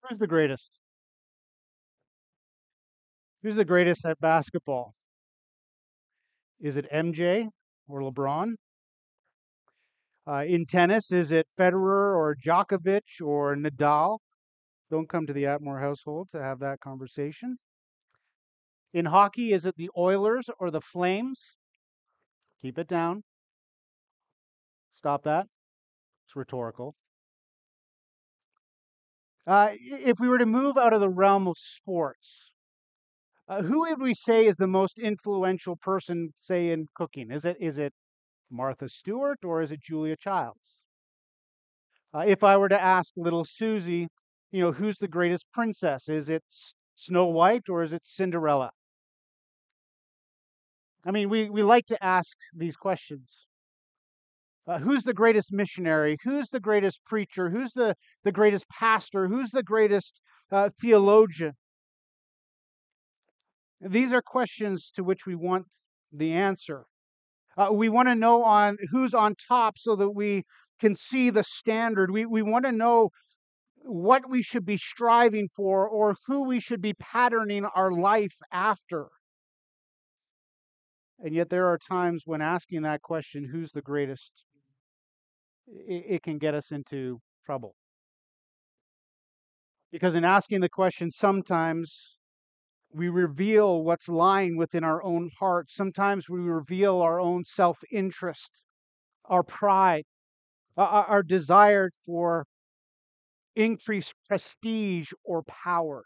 Who's the greatest? Who's the greatest at basketball? Is it MJ or LeBron? In tennis, is it Federer or Djokovic or Nadal? Don't come to the Atmore household to have that conversation. In hockey, is it the Oilers or the Flames? Keep it down. Stop that. It's rhetorical. If we were to move out of the realm of sports, who would we say is the most influential person, say, in cooking? Is it Martha Stewart or is it Julia Childs? If I were to ask little Susie, who's the greatest princess? Is it Snow White or is it Cinderella? I mean, we like to ask these questions. Who's the greatest missionary? Who's the greatest preacher? Who's the greatest pastor? Who's the greatest theologian? These are questions to which we want the answer. We want to know on who's on top so that we can see the standard. We want to know what we should be striving for or who we should be patterning our life after. And yet there are times when asking that question, who's the greatest, it can get us into trouble. Because in asking the question, sometimes we reveal what's lying within our own heart. Sometimes we reveal our own self-interest, our pride, our desire for increased prestige or power.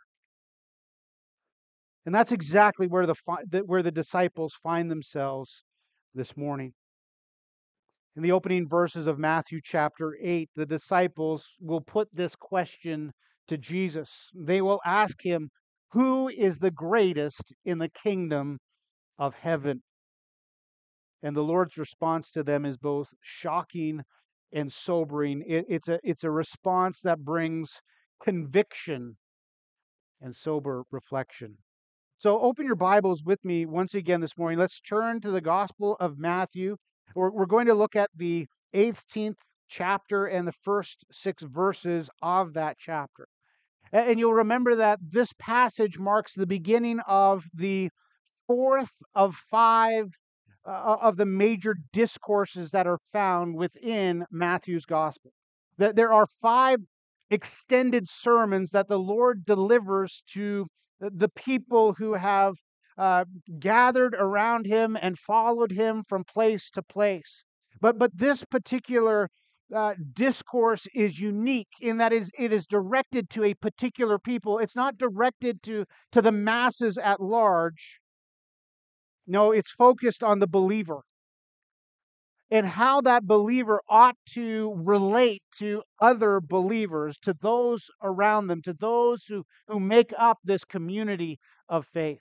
And that's exactly where the disciples find themselves this morning. In the opening verses of Matthew chapter 8, the disciples will put this question to Jesus. They will ask him, "Who is the greatest in the kingdom of heaven?" And the Lord's response to them is both shocking and sobering. It's a response that brings conviction and sober reflection. So open your Bibles with me once again this morning. Let's turn to the Gospel of Matthew. We're going to look at the 18th chapter and the first 6 verses of that chapter. And you'll remember that this passage marks the beginning of the fourth of 5 of the major discourses that are found within Matthew's Gospel. That there are 5 extended sermons that the Lord delivers to the people who have gathered around him and followed him from place to place. But this particular discourse is unique in that it is directed to a particular people. It's not directed to the masses at large. No, it's focused on the believer and how that believer ought to relate to other believers, to those around them, to those who make up this community of faith.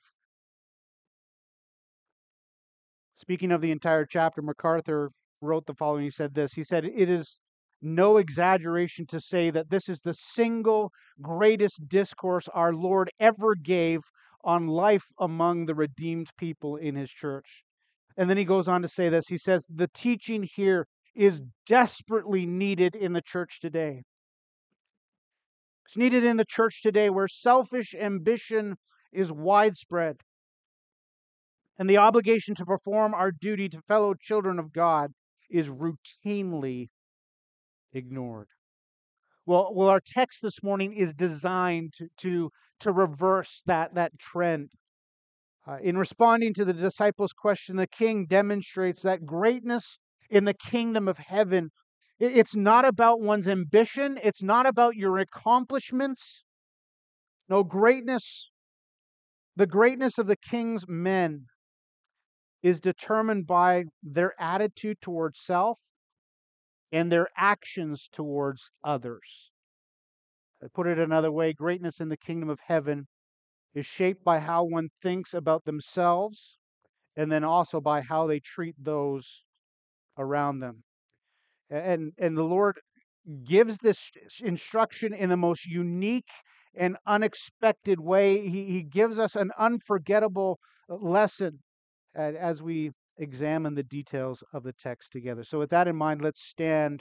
Speaking of the entire chapter, MacArthur wrote the following. He said this. He said, "It is no exaggeration to say that this is the single greatest discourse our Lord ever gave on life among the redeemed people in his church." And then he goes on to say this. He says, "The teaching here is desperately needed in the church today. It's needed in the church today where selfish ambition is widespread and the obligation to perform our duty to fellow children of God is routinely ignored." Well, our text this morning is designed to reverse that trend. In responding to the disciples' question, the king demonstrates that greatness in the kingdom of heaven, it's not about one's ambition, it's not about your accomplishments. No, the greatness of the king's men is determined by their attitude towards self and their actions towards others. I put it another way, greatness in the kingdom of heaven is shaped by how one thinks about themselves and then also by how they treat those around them. And the Lord gives this instruction in the most unique and unexpected way. He gives us an unforgettable lesson as we examine the details of the text together. So with that in mind, let's stand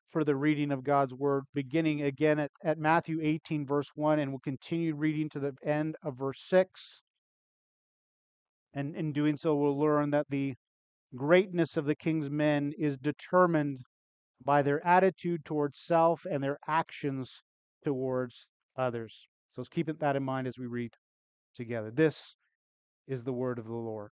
for the reading of God's Word, beginning again at Matthew 18, verse 1, and we'll continue reading to the end of verse 6. And in doing so, we'll learn that the greatness of the king's men is determined by their attitude towards self and their actions towards others. So let's keep that in mind as we read together. This is the word of the Lord.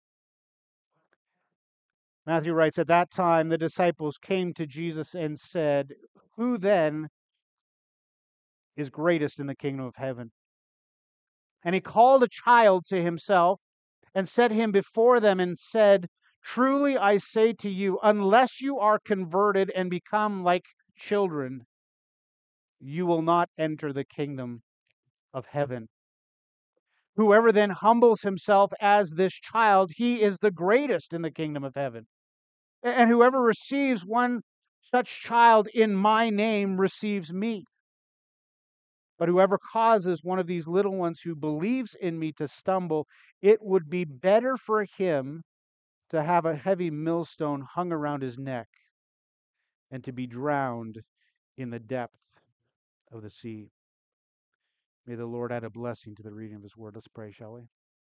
Matthew writes, "At that time the disciples came to Jesus and said, 'Who then is greatest in the kingdom of heaven?' And he called a child to himself and set him before them and said, 'Truly I say to you, unless you are converted and become like children, you will not enter the kingdom of heaven. Whoever then humbles himself as this child, he is the greatest in the kingdom of heaven. And whoever receives one such child in my name receives me. But whoever causes one of these little ones who believes in me to stumble, it would be better for him to have a heavy millstone hung around his neck and to be drowned in the depth of the sea.'" May the Lord add a blessing to the reading of his word. Let's pray, shall we?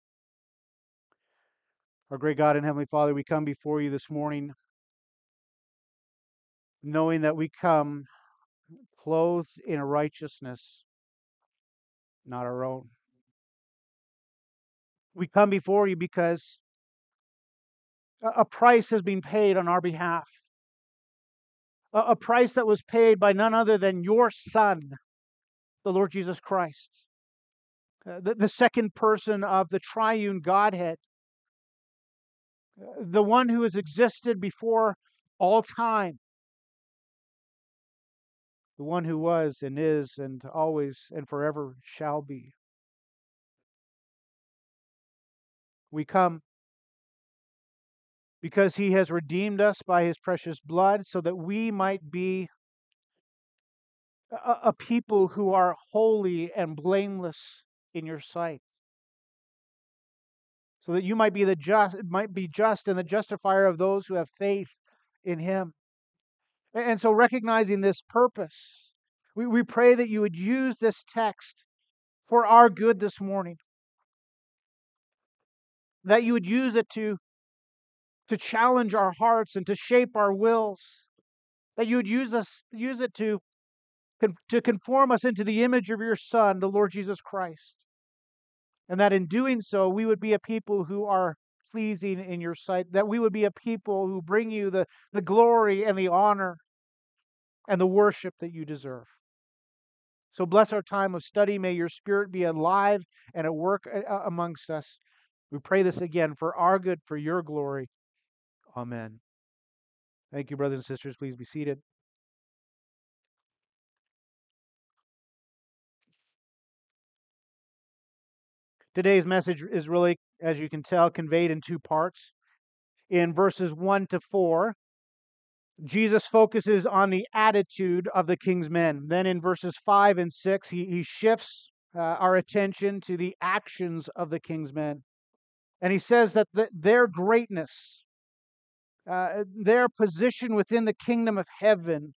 Our great God and Heavenly Father, we come before you this morning knowing that we come clothed in a righteousness not our own. We come before you because a price has been paid on our behalf, a price that was paid by none other than your Son, the Lord Jesus Christ, the second person of the triune Godhead, the one who has existed before all time, the one who was and is and always and forever shall be. We come because he has redeemed us by his precious blood so that we might be a people who are holy and blameless in your sight. So that you might be just and the justifier of those who have faith in him. And so recognizing this purpose, we pray that you would use this text for our good this morning. That you would use it to challenge our hearts and to shape our wills. That you would use it to conform us into the image of your Son, the Lord Jesus Christ. And that in doing so, we would be a people who are pleasing in your sight. That we would be a people who bring you the glory and the honor and the worship that you deserve. So bless our time of study. May your Spirit be alive and at work amongst us. We pray this again for our good, for your glory. Amen. Thank you, brothers and sisters. Please be seated. Today's message is really, as you can tell, conveyed in two parts. In verses 1 to 4, Jesus focuses on the attitude of the king's men. Then in verses 5 and 6, he shifts our attention to the actions of the king's men. And he says that their greatness, their position within the kingdom of heaven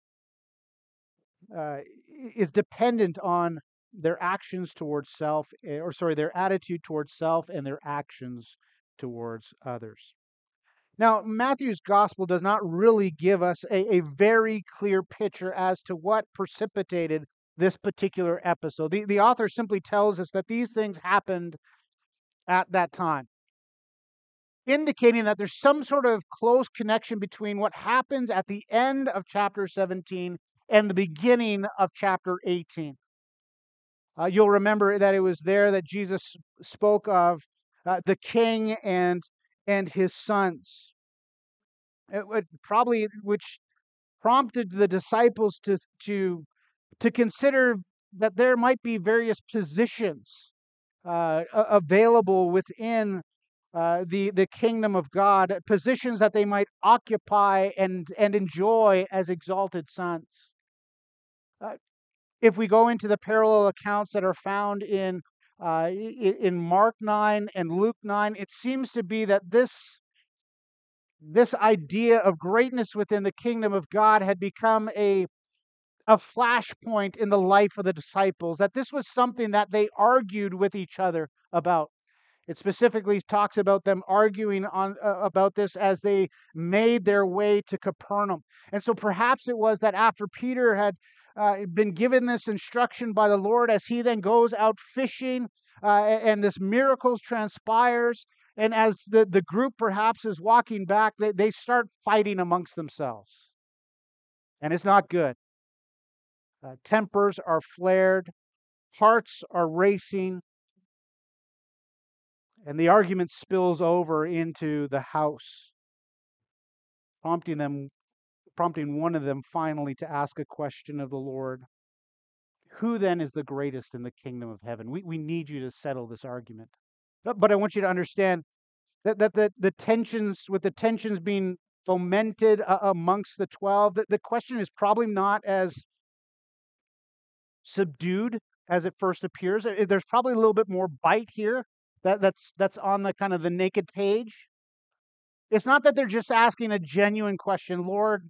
is dependent on their actions towards self, their attitude towards self and their actions towards others. Now, Matthew's gospel does not really give us a very clear picture as to what precipitated this particular episode. The author simply tells us that these things happened at that time, indicating that there's some sort of close connection between what happens at the end of chapter 17 and the beginning of chapter 18. You'll remember that it was there that Jesus spoke of the king and his sons. Which prompted the disciples to consider that there might be various positions available within the kingdom of God, positions that they might occupy and enjoy as exalted sons. If we go into the parallel accounts that are found in Mark 9 and Luke 9, it seems to be that this idea of greatness within the kingdom of God had become a a flashpoint in the life of the disciples, that this was something that they argued with each other about. It specifically talks about them arguing about this as they made their way to Capernaum. And so perhaps it was that after Peter had been given this instruction by the Lord, as he then goes out fishing, and this miracle transpires, and as the group perhaps is walking back, they start fighting amongst themselves. And it's not good. Tempers are flared, hearts are racing, and the argument spills over into the house, prompting one of them finally to ask a question of the Lord. Who then is the greatest in the kingdom of heaven? We need you to settle this argument. But I want you to understand that the tensions being fomented amongst the 12, the question is probably not as subdued as it first appears. There's probably a little bit more bite here that's on the kind of the naked page. It's not that they're just asking a genuine question, Lord,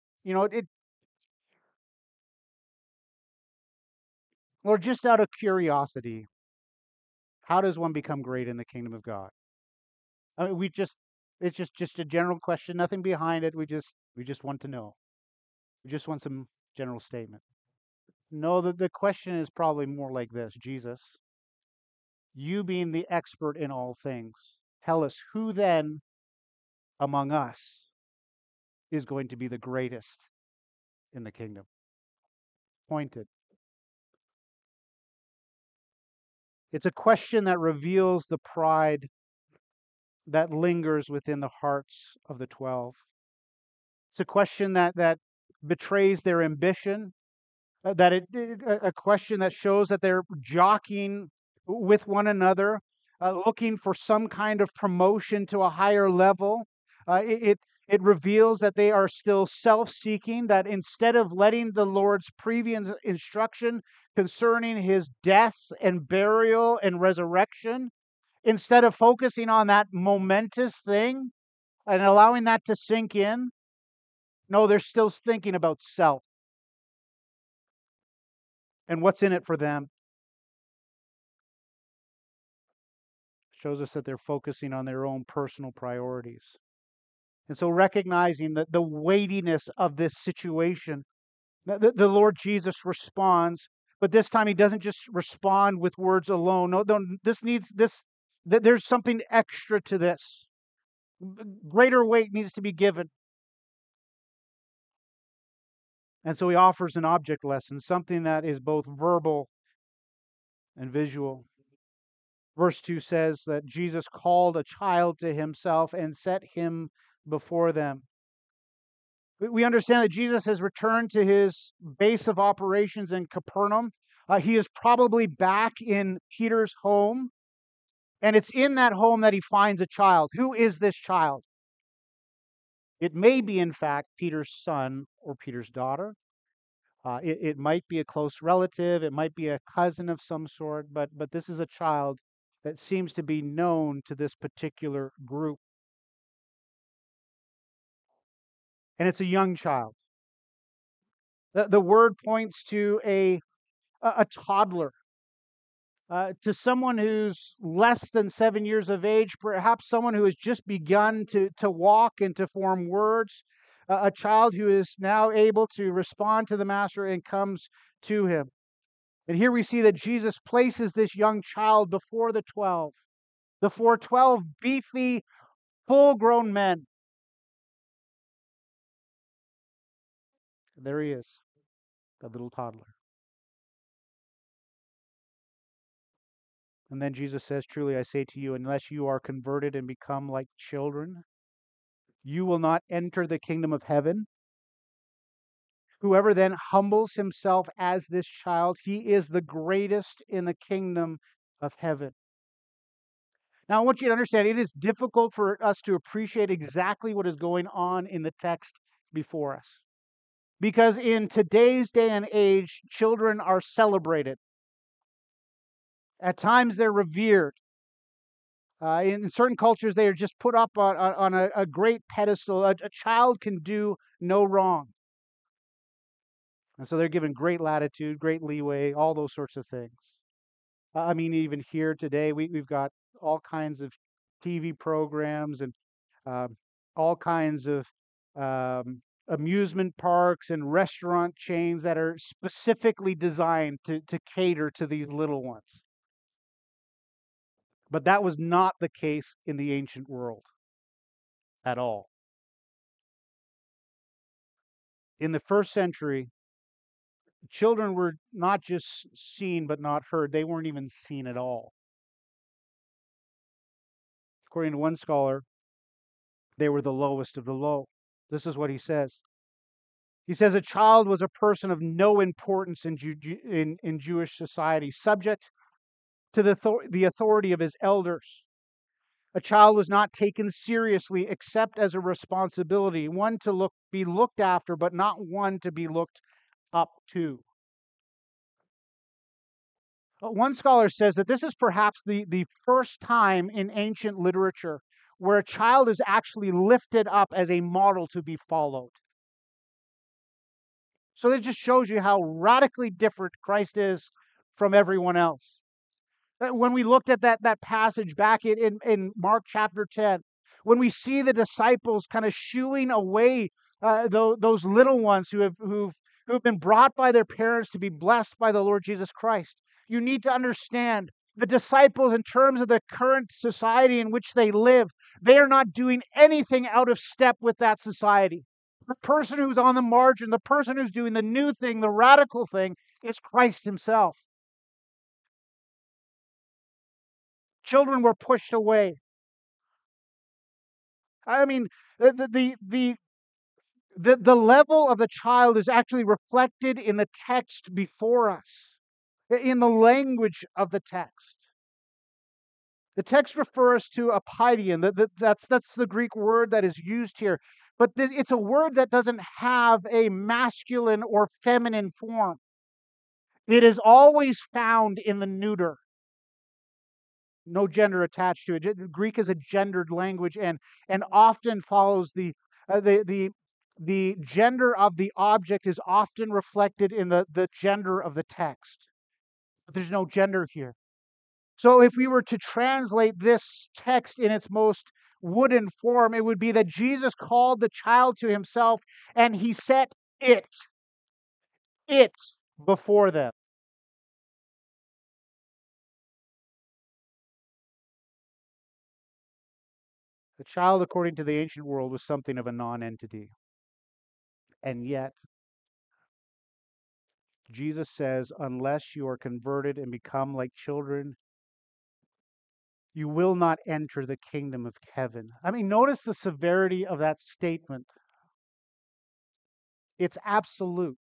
Lord, just out of curiosity, how does one become great in the kingdom of God? I mean, it's just a general question, nothing behind it. We just want to know. We just want some general statement. No, the question is probably more like this: Jesus, you being the expert in all things, tell us who then among us is going to be the greatest in the kingdom. Pointed. It's a question that reveals the pride that lingers within the hearts of the 12. It's a question that betrays their ambition, a question that shows that they're jockeying with one another, looking for some kind of promotion to a higher level. It reveals that they are still self-seeking, that instead of letting the Lord's previous instruction concerning his death and burial and resurrection, instead of focusing on that momentous thing and allowing that to sink in, no, they're still thinking about self and what's in it for them. Shows us that they're focusing on their own personal priorities. And so recognizing the weightiness of this situation, the Lord Jesus responds, but this time he doesn't just respond with words alone. No, there's something extra to this. Greater weight needs to be given. And so he offers an object lesson, something that is both verbal and visual. Verse 2 says that Jesus called a child to himself and set him before them. We understand that Jesus has returned to his base of operations in Capernaum. He is probably back in Peter's home, and it's in that home that he finds a child. Who is this child? It may be, in fact, Peter's son or Peter's daughter. It might be a close relative. It might be a cousin of some sort, but this is a child that seems to be known to this particular group. And it's a young child. The word points to a toddler, to someone who's less than 7 years of age, perhaps someone who has just begun to walk and to form words, a child who is now able to respond to the master and comes to him. And here we see that Jesus places this young child before the 12, before 12 beefy, full-grown men. And there he is, the little toddler. And then Jesus says, truly I say to you, unless you are converted and become like children, you will not enter the kingdom of heaven. Whoever then humbles himself as this child, he is the greatest in the kingdom of heaven. Now, I want you to understand, it is difficult for us to appreciate exactly what is going on in the text before us. Because in today's day and age, children are celebrated. At times, they're revered. In certain cultures, they are just put up on a great pedestal. A child can do no wrong. And so they're given great latitude, great leeway, all those sorts of things. I mean, even here today, we've got all kinds of TV programs and um, all kinds of amusement parks and restaurant chains that are specifically designed to cater to these little ones. But that was not the case in the ancient world at all. In the first century, children were not just seen but not heard. They weren't even seen at all. According to one scholar, they were the lowest of the low. This is what he says. He says a child was a person of no importance in Jewish society, subject to the authority of his elders. A child was not taken seriously except as a responsibility, one to be looked after, but not one to be looked up to. One scholar says that this is perhaps the first time in ancient literature where a child is actually lifted up as a model to be followed. So it just shows you how radically different Christ is from everyone else. When we looked at that passage back in Mark chapter 10, when we see the disciples kind of shooing away those little ones who've been brought by their parents to be blessed by the Lord Jesus Christ, you need to understand the disciples, in terms of the current society in which they live, they are not doing anything out of step with that society. The person who's on the margin, the person who's doing the new thing, the radical thing, is Christ himself. Children were pushed away. I mean, the level of the child is actually reflected in the text before us, in the language of the text. The text refers to a paidion. That's the Greek word that is used here. But it's a word that doesn't have a masculine or feminine form. It is always found in the neuter. No gender attached to it. Greek is a gendered language and often follows the gender of the object is often reflected in the gender of the text. But there's no gender here. So if we were to translate this text in its most wooden form, it would be that Jesus called the child to himself and he set it before them. The child, according to the ancient world, was something of a non-entity. And yet, Jesus says, unless you are converted and become like children, you will not enter the kingdom of heaven. I mean, notice the severity of that statement. It's absolute.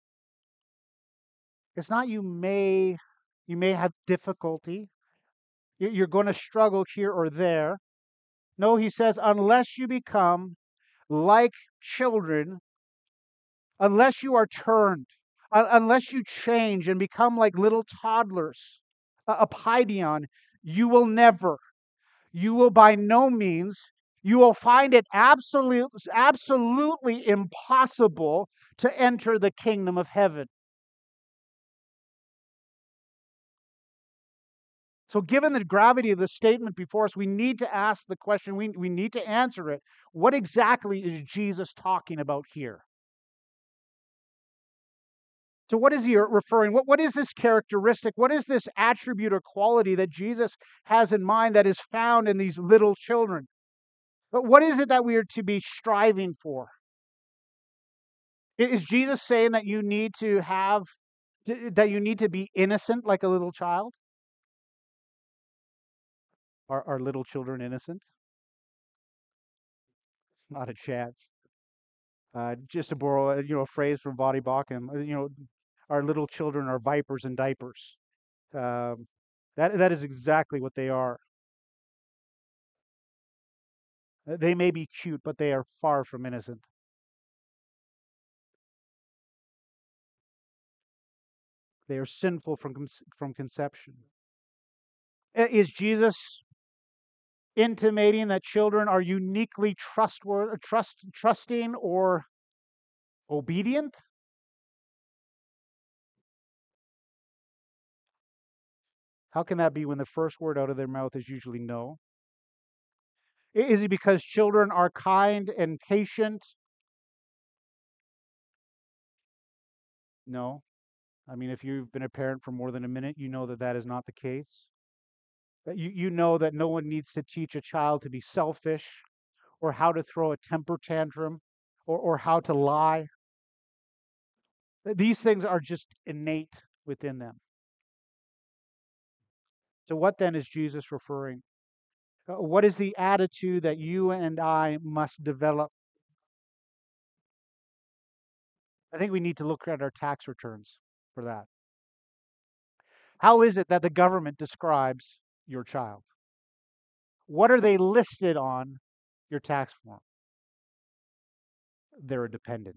It's not you may have difficulty. You're going to struggle here or there. No, he says, unless you become like children, unless you are turned, unless you change and become like little toddlers, a paidion, you will never, you will by no means, you will find it absolutely impossible to enter the kingdom of heaven. So, given the gravity of the statement before us, we need to ask the question, we need to answer it. What exactly is Jesus talking about here? So, what is he referring? What is this characteristic? What is this attribute or quality that Jesus has in mind that is found in these little children? But what is it that we are to be striving for? Is Jesus saying that you need to be innocent like a little child? Are little children innocent? Not a chance. Just to borrow a phrase from Voddie Baucham, our little children are vipers in diapers. Um, that is exactly what they are. They may be cute, but they are far from innocent. They are sinful from conception. Is Jesus intimating that children are uniquely trusting or obedient? How can that be when the first word out of their mouth is usually no? Is it because children are kind and patient? No. I mean, if you've been a parent for more than a minute, you know that that is not the case. That you know that no one needs to teach a child to be selfish or how to throw a temper tantrum or how to lie. These things are just innate within them. So, what then is Jesus referring? What is the attitude that you and I must develop? I think we need to look at our tax returns for that. How is it that the government describes your child? What are they listed on your tax form? They're a dependent.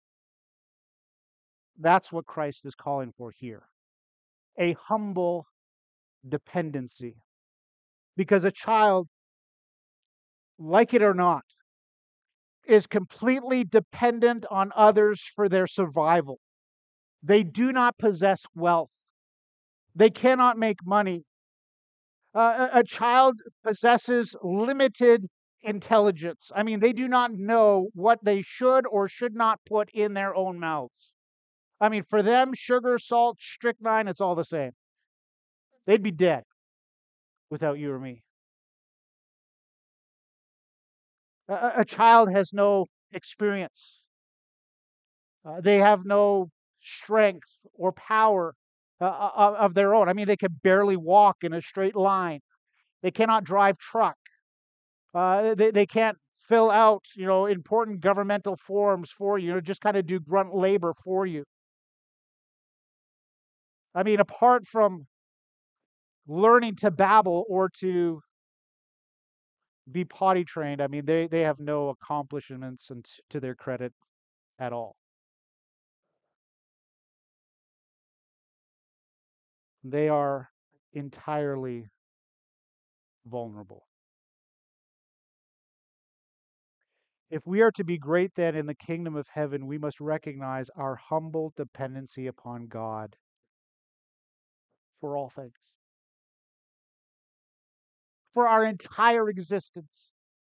That's what Christ is calling for here, a humble dependency. Because a child, like it or not, is completely dependent on others for their survival. They do not possess wealth, they cannot make money. A child possesses limited intelligence. I mean, they do not know what they should or should not put in their own mouths. I mean, for them, sugar, salt, strychnine, it's all the same. They'd be dead without you or me. A child has no experience. They have no strength or power of their own. I mean, they can barely walk in a straight line. They cannot drive truck. They can't fill out, important governmental forms for you. Just kind of do grunt labor for you. I mean, apart from learning to babble or to be potty trained, I mean, they have no accomplishments and to their credit at all. They are entirely vulnerable. If we are to be great then in the kingdom of heaven, we must recognize our humble dependency upon God for all things, for our entire existence.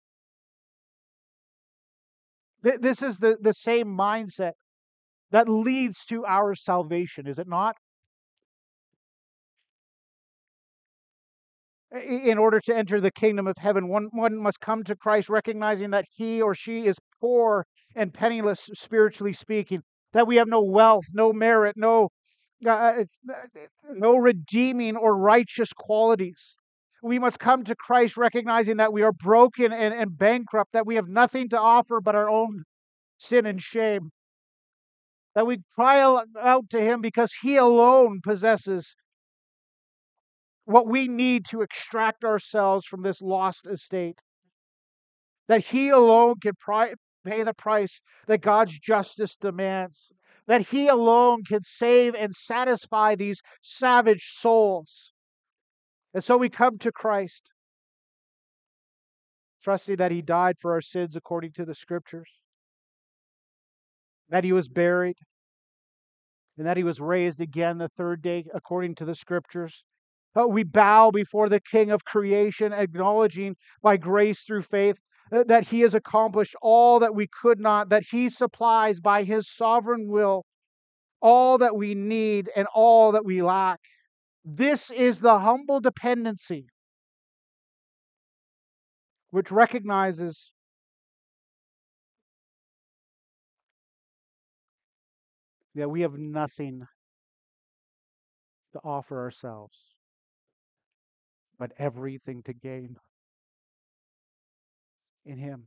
This is the same mindset that leads to our salvation, is it not? In order to enter the kingdom of heaven, one must come to Christ recognizing that he or she is poor and penniless, spiritually speaking, that we have no wealth, no merit, no redeeming or righteous qualities. We must come to Christ recognizing that we are broken and bankrupt, that we have nothing to offer but our own sin and shame, that we cry out to him because he alone possesses what we need to extract ourselves from this lost estate, that he alone can pay the price that God's justice demands, that he alone can save and satisfy these savage souls. And so we come to Christ, trusting that he died for our sins according to the scriptures, that he was buried, and that he was raised again the third day according to the scriptures. We bow before the King of creation, acknowledging by grace through faith that he has accomplished all that we could not, that he supplies by his sovereign will all that we need and all that we lack. This is the humble dependency which recognizes that we have nothing to offer ourselves, but everything to gain in him.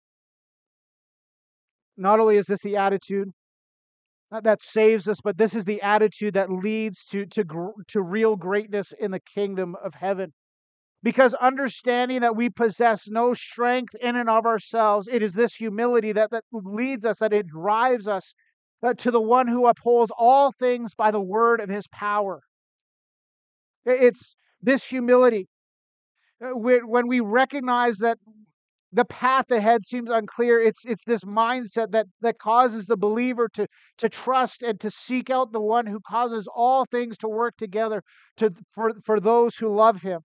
Not only is this the attitude that saves us, but this is the attitude that leads to real greatness in the kingdom of heaven. Because understanding that we possess no strength in and of ourselves, it is this humility that leads us, that it drives us to the one who upholds all things by the word of his power. It's this humility when we recognize that The path ahead seems unclear. It's this mindset that causes the believer to trust and to seek out the one who causes all things to work together for those who love him.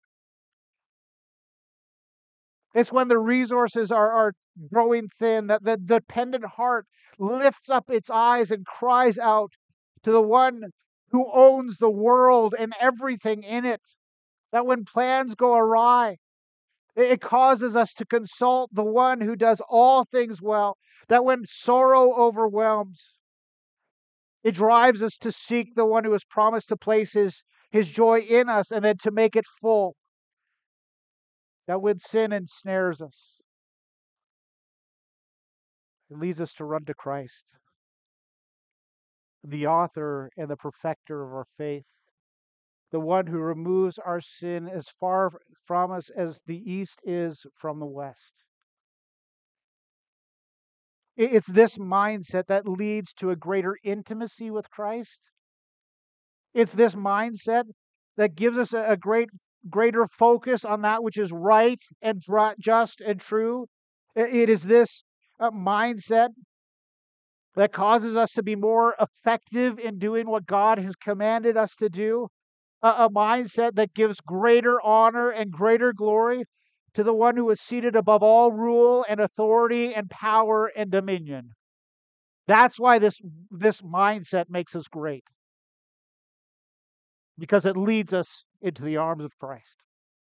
It's when the resources are growing thin that the dependent heart lifts up its eyes and cries out to the one who owns the world and everything in it. That when plans go awry, it causes us to consult the one who does all things well. That when sorrow overwhelms, it drives us to seek the one who has promised to place his joy in us and then to make it full. That when sin ensnares us, it leads us to run to Christ, the author and the perfecter of our faith, the one who removes our sin as far from us as the east is from the west. It's this mindset that leads to a greater intimacy with Christ. It's this mindset that gives us a greater focus on that which is right and just and true. It is this mindset that causes us to be more effective in doing what God has commanded us to do. A mindset that gives greater honor and greater glory to the one who is seated above all rule and authority and power and dominion. That's why this mindset makes us great, because it leads us into the arms of Christ.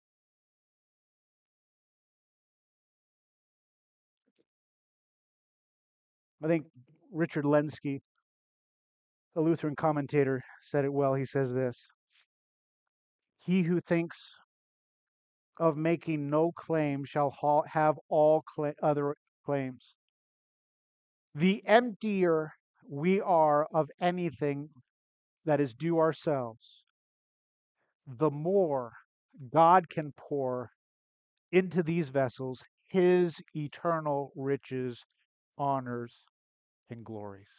I think Richard Lenski, a Lutheran commentator, said it well. He says this: "He who thinks of making no claim shall have all other claims. The emptier we are of anything that is due ourselves, the more God can pour into these vessels his eternal riches, honors, and glories."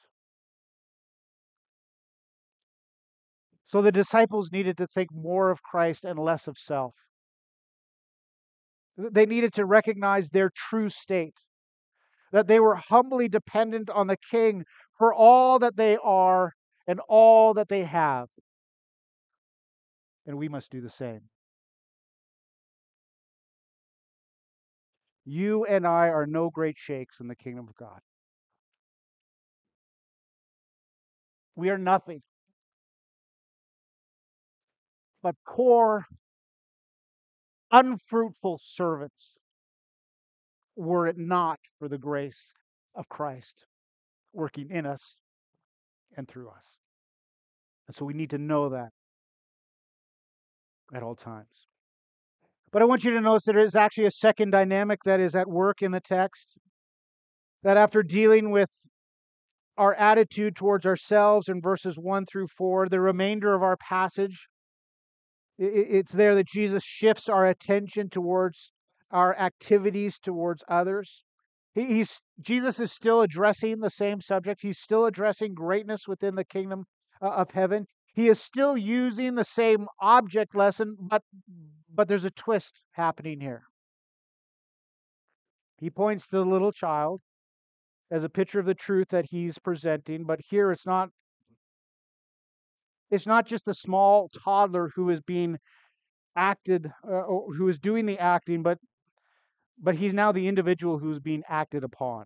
So the disciples needed to think more of Christ and less of self. They needed to recognize their true state, that they were humbly dependent on the King for all that they are and all that they have. And we must do the same. You and I are no great shakes in the kingdom of God. We are nothing but poor, unfruitful servants, were it not for the grace of Christ working in us and through us. And so we need to know that at all times. But I want you to notice that there is actually a second dynamic that is at work in the text. That after dealing with our attitude towards ourselves in verses 1 through 4, the remainder of our passage, it's there that Jesus shifts our attention towards our activities towards others. Jesus is still addressing the same subject. He's still addressing greatness within the kingdom of heaven. He is still using the same object lesson, but there's a twist happening here. He points to the little child as a picture of the truth that he's presenting, but here it's not just a small toddler who is being acted, or who is doing the acting, but he's now the individual who's being acted upon.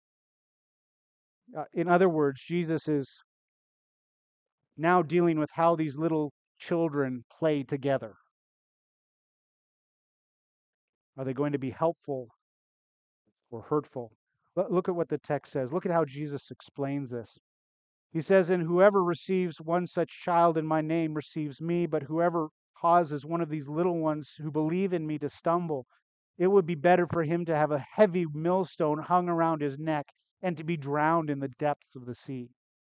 In other words, Jesus is now dealing with how these little children play together. Are they going to be helpful or hurtful? Look at what the text says. Look at how Jesus explains this. He says, "And whoever receives one such child in my name receives me, but whoever causes one of these little ones who believe in me to stumble, it would be better for him to have a heavy millstone hung around his neck and to be drowned in the depths of the sea."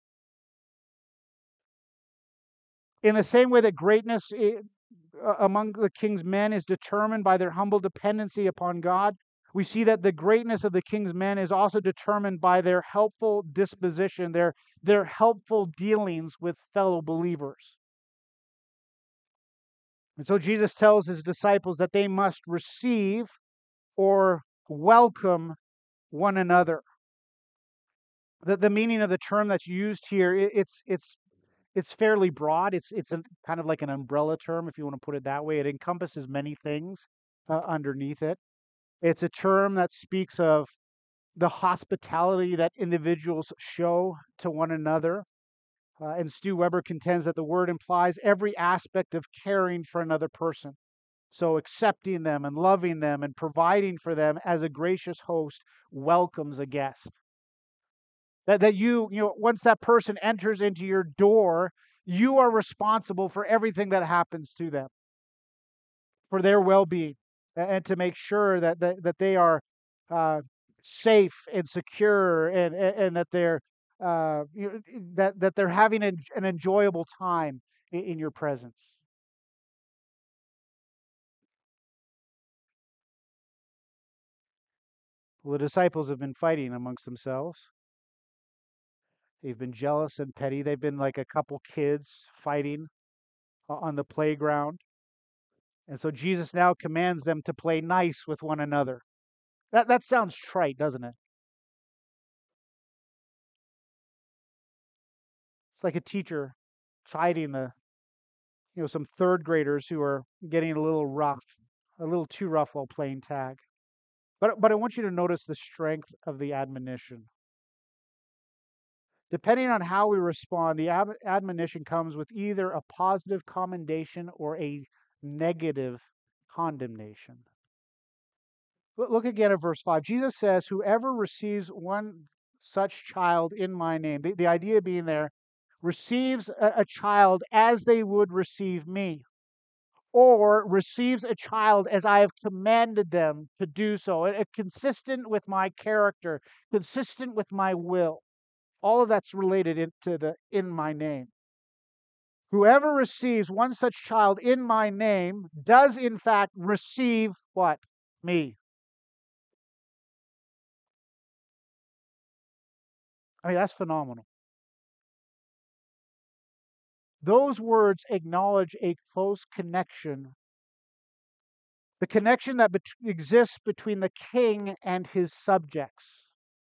In the same way that greatness among the king's men is determined by their humble dependency upon God, we see that the greatness of the king's men is also determined by their helpful disposition, their helpful dealings with fellow believers. And so Jesus tells his disciples that they must receive or welcome one another. The meaning of the term that's used here, it's fairly broad. It's kind of like an umbrella term, if you want to put it that way. It encompasses many things underneath it. It's a term that speaks of the hospitality that individuals show to one another. And Stu Weber contends that the word implies every aspect of caring for another person. So accepting them and loving them and providing for them as a gracious host welcomes a guest. That once that person enters into your door, you are responsible for everything that happens to them, for their well-being, and to make sure that they are safe and secure, and that they're that they're having an enjoyable time in your presence. Well, the disciples have been fighting amongst themselves. They've been jealous and petty. They've been like a couple kids fighting on the playground. And so Jesus now commands them to play nice with one another. That sounds trite, doesn't it? It's like a teacher chiding some third graders who are getting a little rough, a little too rough while playing tag. But I want you to notice the strength of the admonition. Depending on how we respond, the admonition comes with either a positive commendation or a negative condemnation. Look again at verse 5. Jesus says, whoever receives one such child in my name, the idea being there, receives a child as they would receive me, or receives a child as I have commanded them to do so, consistent with my character, consistent with my will. All of that's related into the in my name. Whoever receives one such child in my name does in fact receive what? Me. I mean, that's phenomenal. Those words acknowledge a close connection, the connection that exists between the king and his subjects.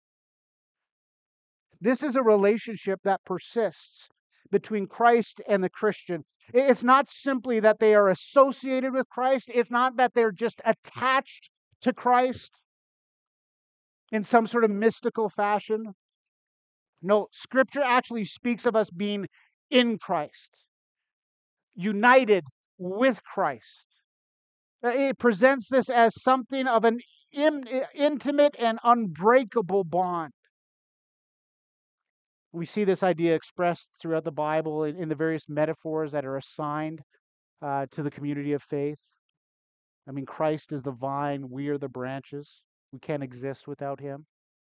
This is a relationship that persists between Christ and the Christian. It's not simply that they are associated with Christ, it's not that they're just attached to Christ in some sort of mystical fashion. No, Scripture actually speaks of us being in Christ, united with Christ. It presents this as something of an intimate and unbreakable bond. We see this idea expressed throughout the Bible in the various metaphors that are assigned to the community of faith. I mean, Christ is the vine, we are the branches. We can't exist without him.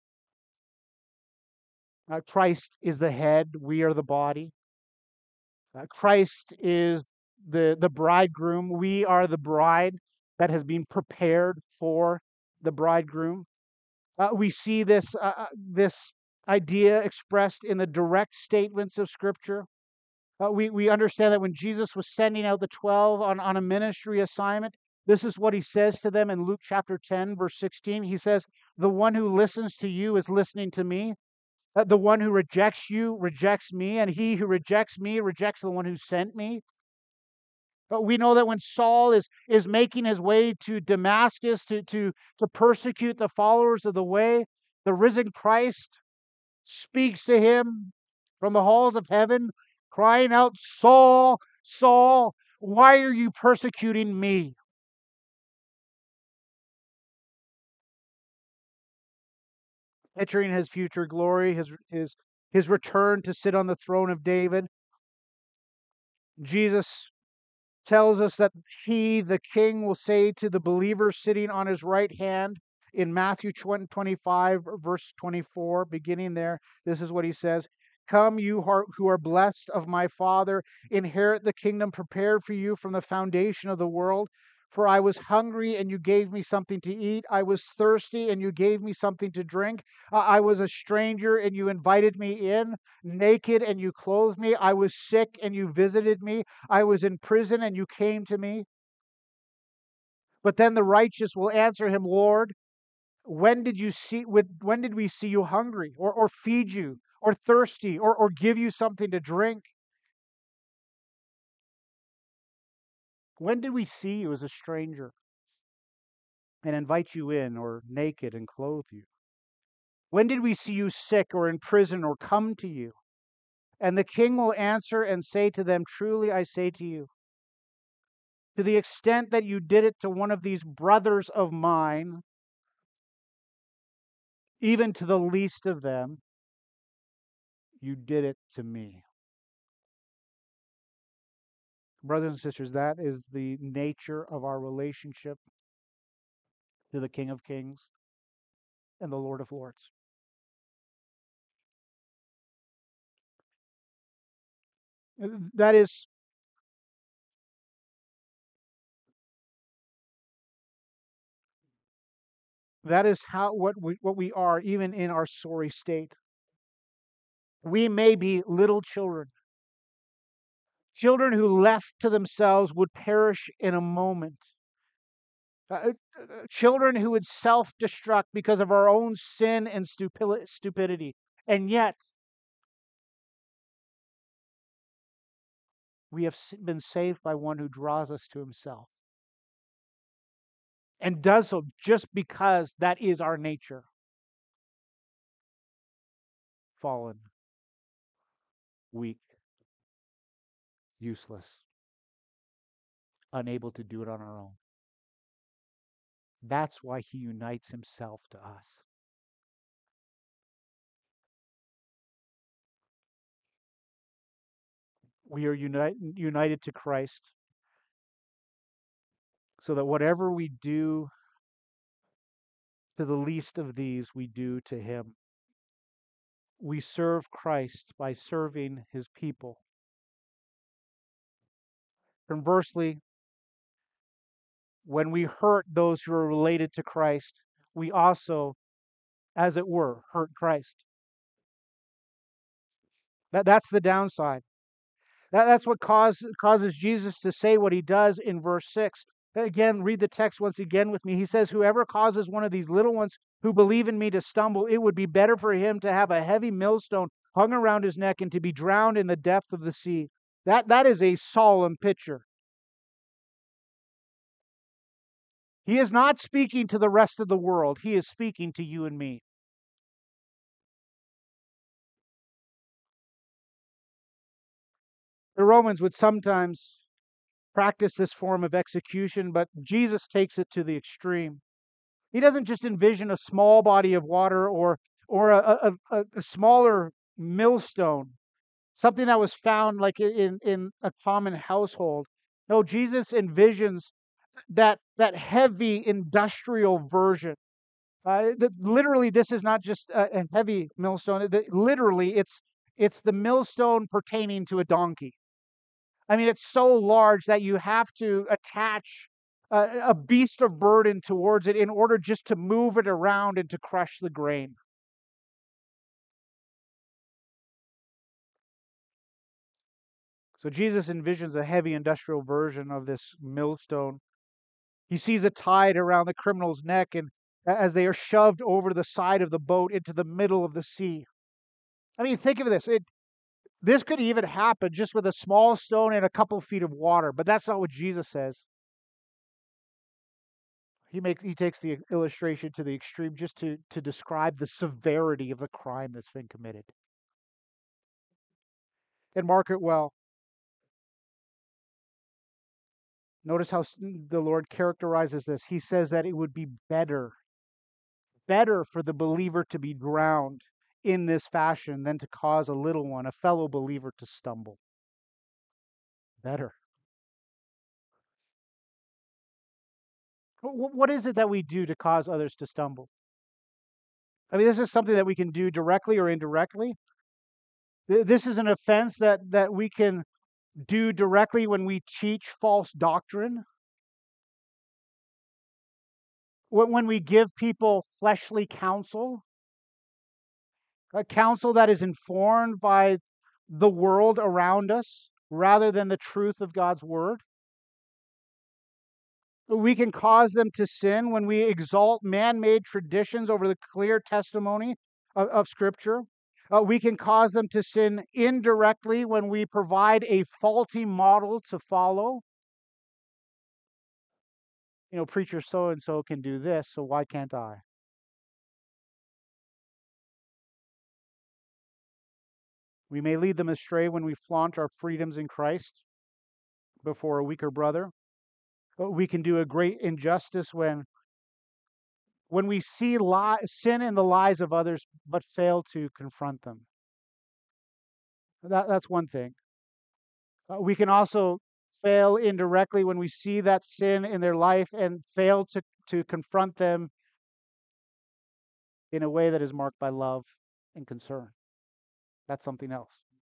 Christ is the head, we are the body. Christ is the bridegroom, we are the bride that has been prepared for the bridegroom. We see this idea expressed in the direct statements of Scripture. We understand that when Jesus was sending out the 12 on a ministry assignment, this is what he says to them in Luke chapter 10, verse 16. He says, the one who listens to you is listening to me. The one who rejects you rejects me, and he who rejects me rejects the one who sent me. But we know that when Saul is making his way to Damascus to persecute the followers of the way, the risen Christ speaks to him from the halls of heaven, crying out, Saul, Saul, why are you persecuting me? Picturing his future glory, his return to sit on the throne of David, Jesus tells us that he, the king, will say to the believer sitting on his right hand in Matthew 25, verse 24, beginning there, this is what he says. Come, you who are blessed of my Father, inherit the kingdom prepared for you from the foundation of the world. For I was hungry, and you gave me something to eat. I was thirsty, and you gave me something to drink. I was a stranger, and you invited me in. Naked, and you clothed me. I was sick, and you visited me. I was in prison, and you came to me. But then the righteous will answer him, Lord, When did we see you hungry, or feed you, or thirsty, or give you something to drink? When did we see you as a stranger and invite you in, or naked and clothe you? When did we see you sick or in prison or come to you? And the king will answer and say to them, truly I say to you, to the extent that you did it to one of these brothers of mine, even to the least of them, you did it to me. Brothers and sisters, that is the nature of our relationship to the King of Kings and the Lord of Lords. That is how what we are, even in our sorry state. We may be little children, children who left to themselves would perish in a moment. Children who would self-destruct because of our own sin and stupidity. And yet, we have been saved by one who draws us to himself. And does so just because that is our nature. Fallen, weak, useless, unable to do it on our own. That's why he unites himself to us. We are united to Christ so that whatever we do to the least of these, we do to him. We serve Christ by serving his people. Conversely, when we hurt those who are related to Christ, we also, as it were, hurt Christ. That's the downside. That's what causes Jesus to say what he does in verse 6. Again, read the text once again with me. He says, whoever causes one of these little ones who believe in me to stumble, it would be better for him to have a heavy millstone hung around his neck and to be drowned in the depth of the sea. That is a solemn picture. He is not speaking to the rest of the world. He is speaking to you and me. The Romans would sometimes practice this form of execution, but Jesus takes it to the extreme. He doesn't just envision a small body of water or a smaller millstone, something that was found like in a common household. No, Jesus envisions that heavy industrial version. Literally, this is not just a heavy millstone. Literally, it's the millstone pertaining to a donkey. I mean, it's so large that you have to attach a beast of burden towards it in order just to move it around and to crush the grain. So Jesus envisions a heavy industrial version of this millstone. He sees it tied around the criminal's neck, and as they are shoved over the side of the boat into the middle of the sea. I mean, think of this. This could even happen just with a small stone and a couple feet of water, but that's not what Jesus says. He takes the illustration to the extreme just to describe the severity of the crime that's been committed. And mark it well. Notice how the Lord characterizes this. He says that it would be better for the believer to be drowned in this fashion than to cause a little one, a fellow believer, to stumble. Better. What is it that we do to cause others to stumble? I mean, this is something that we can do directly or indirectly. This is an offense that we can do directly when we teach false doctrine, when we give people fleshly counsel, a counsel that is informed by the world around us rather than the truth of God's word. We can cause them to sin when we exalt man-made traditions over the clear testimony of Scripture. We can cause them to sin indirectly when we provide a faulty model to follow. Preacher so and so can do this, so why can't I? We may lead them astray when we flaunt our freedoms in Christ before a weaker brother. We can do a great injustice when we see sin in the lives of others but fail to confront them. That's one thing. We can also fail indirectly when we see that sin in their life and fail to confront them in a way that is marked by love and concern. That's something else.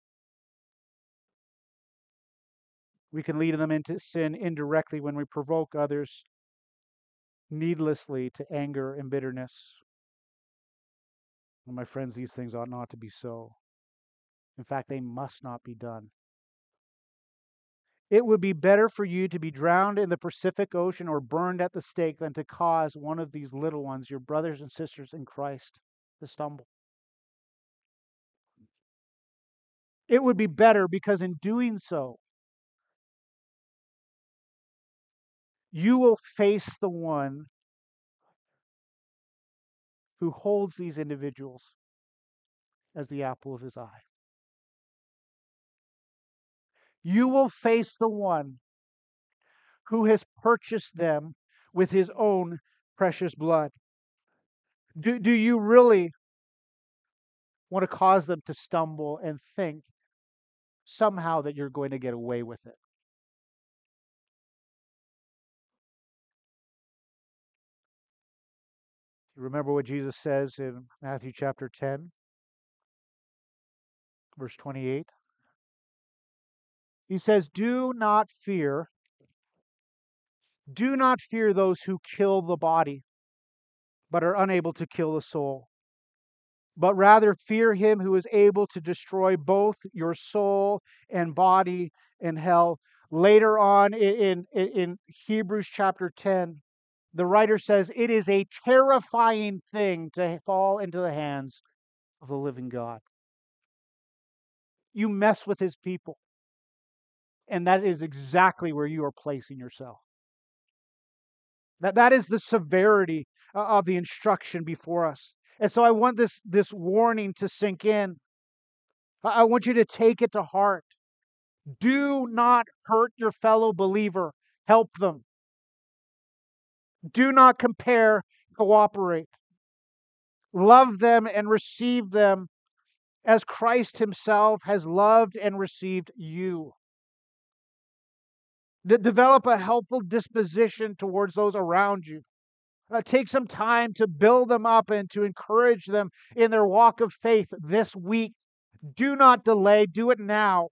We can lead them into sin indirectly when we provoke others needlessly to anger and bitterness. And my friends, these things ought not to be so. In fact, they must not be done. It would be better for you to be drowned in the Pacific Ocean or burned at the stake than to cause one of these little ones, your brothers and sisters in Christ, to stumble. It would be better because in doing so, you will face the one who holds these individuals as the apple of his eye. You will face the one who has purchased them with his own precious blood. Do you really want to cause them to stumble and think somehow that you're going to get away with it? You remember what Jesus says in Matthew chapter 10, verse 28? He says, do not fear those who kill the body, but are unable to kill the soul. But rather fear him who is able to destroy both your soul and body in hell. Later on in Hebrews chapter 10, the writer says, it is a terrifying thing to fall into the hands of the living God. You mess with his people, and that is exactly where you are placing yourself. That is the severity of the instruction before us. And so I want this warning to sink in. I want you to take it to heart. Do not hurt your fellow believer. Help them. Do not compare, cooperate. Love them and receive them as Christ himself has loved and received you. Develop a helpful disposition towards those around you. Take some time to build them up and to encourage them in their walk of faith this week. Do not delay. Do it now.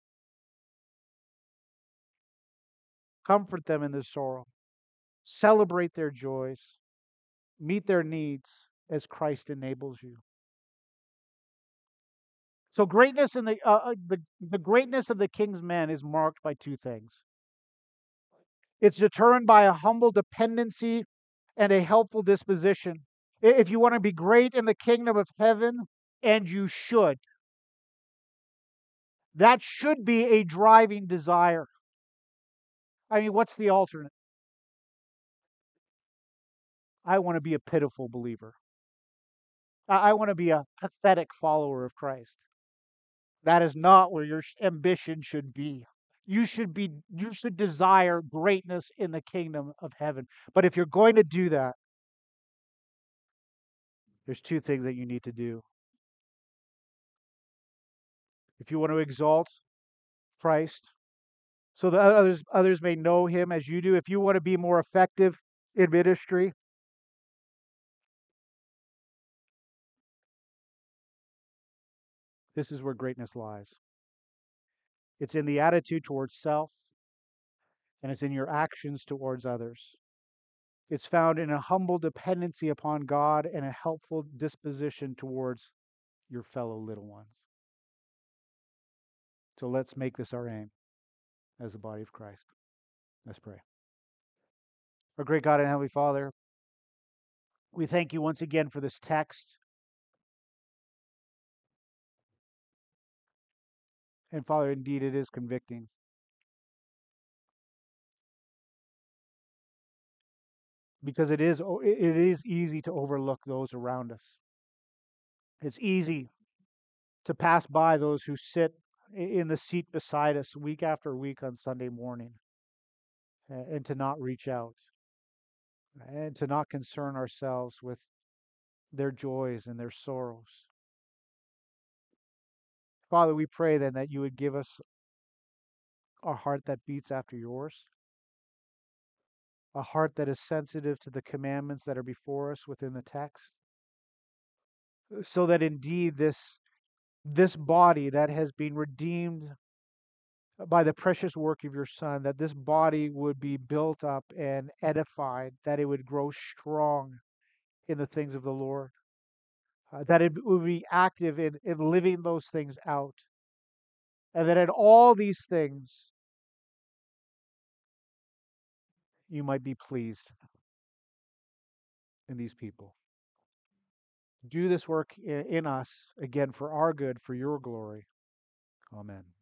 Comfort them in their sorrow. Celebrate their joys. Meet their needs as Christ enables you. So greatness in the greatness of the king's men is marked by two things. It's determined by a humble dependency and a helpful disposition. If you want to be great in the kingdom of heaven, and you should, that should be a driving desire. I mean, what's the alternate? I want to be a pitiful believer. I want to be a pathetic follower of Christ. That is not where your ambition should be. You should desire greatness in the kingdom of heaven. But if you're going to do that, there's two things that you need to do. If you want to exalt Christ so that others may know him as you do, if you want to be more effective in ministry, this is where greatness lies. It's in the attitude towards self, and it's in your actions towards others. It's found in a humble dependency upon God and a helpful disposition towards your fellow little ones. So let's make this our aim as the body of Christ. Let's pray. Our great God and Heavenly Father, we thank you once again for this text. And Father, indeed, it is convicting because it is easy to overlook those around us. It's easy to pass by those who sit in the seat beside us week after week on Sunday morning and to not reach out and to not concern ourselves with their joys and their sorrows. Father, we pray then that you would give us a heart that beats after yours, a heart that is sensitive to the commandments that are before us within the text, so that indeed this body that has been redeemed by the precious work of your Son, that this body would be built up and edified, that it would grow strong in the things of the Lord, that it would be active in living those things out, and that in all these things you might be pleased in these people. Do this work in us, again, for our good, for your glory. Amen.